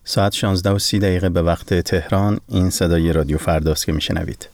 ساعت 16:30 به وقت تهران. این صدای رادیو فرداست که میشنوید.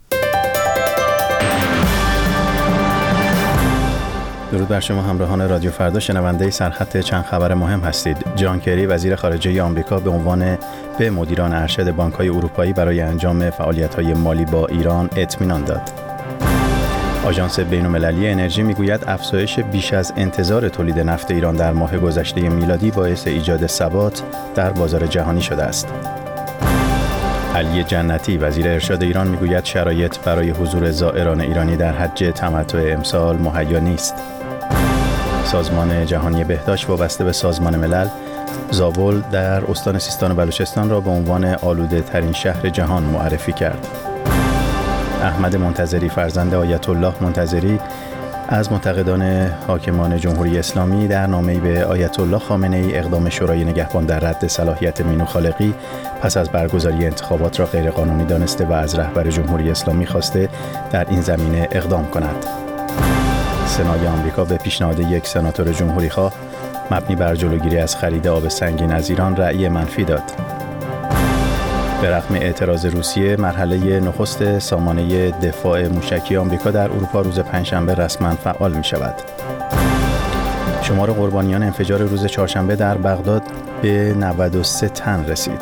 درود بر شما همراهان رادیو فردا، شنونده سرخط چند خبر مهم هستید. جان کری وزیر خارجه آمریکا به مدیران ارشد بانک‌های اروپایی برای انجام فعالیت‌های مالی با ایران اطمینان داد. آژانس بین‌المللی انرژی میگوید افزایش بیش از انتظار تولید نفت ایران در ماه گذشته میلادی باعث ایجاد ثبات در بازار جهانی شده است. علی جنتی وزیر ارشاد ایران میگوید شرایط برای حضور زائران ایرانی در حج تمتع امسال مهیا نیست. سازمان جهانی بهداشت وابسته به سازمان ملل زابل در استان سیستان و بلوچستان را به عنوان آلوده ترین شهر جهان معرفی کرد. احمد منتظری فرزند آیت الله منتظری از منتقدان حاکمان جمهوری اسلامی در نامه‌ای به آیت الله خامنه‌ای اقدام شورای نگهبان در رد صلاحیت مینو خالقی پس از برگزاری انتخابات را غیرقانونی دانسته و از رهبر جمهوری اسلامی خواسته در این زمینه اقدام کند. سنای آمریکا به پیشنهاد یک سناتور جمهوری‌خواه مبنی بر جلوگیری از خرید آب سنگین از ایران رأی منفی داد. به رغم اعتراض روسیه، مرحله نخست سامانه دفاع موشکی آمریکا در اروپا روز پنجشنبه رسما فعال می شود. شمار قربانیان انفجار روز چهارشنبه در بغداد به 93 تن رسید.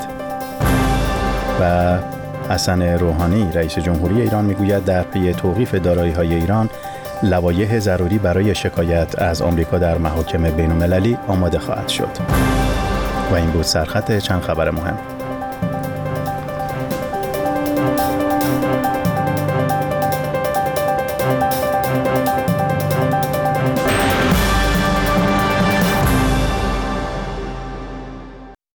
و حسن روحانی رئیس جمهوری ایران میگوید در پی توقیف دارایی‌های ایران، لوایح ضروری برای شکایت از آمریکا در محاکم بین‌المللی آماده خواهد شد. و این بود سرخط چند خبر مهم.